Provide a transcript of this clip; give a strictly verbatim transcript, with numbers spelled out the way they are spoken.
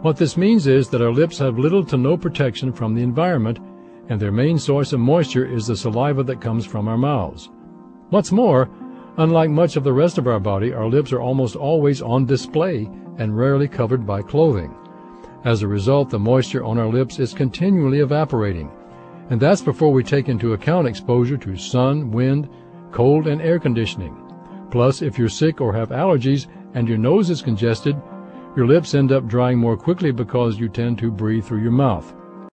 What this means is that our lips have little to no protection from the environment, and their main source of moisture is the saliva that comes from our mouths. What's more, unlike much of the rest of our body, our lips are almost always on display and rarely covered by clothing. As a result, the moisture on our lips is continually evaporating, and that's before we take into account exposure to sun, wind, cold, and air conditioning. Plus, if you're sick or have allergies and your nose is congested, your lips end up drying more quickly because you tend to breathe through your mouth.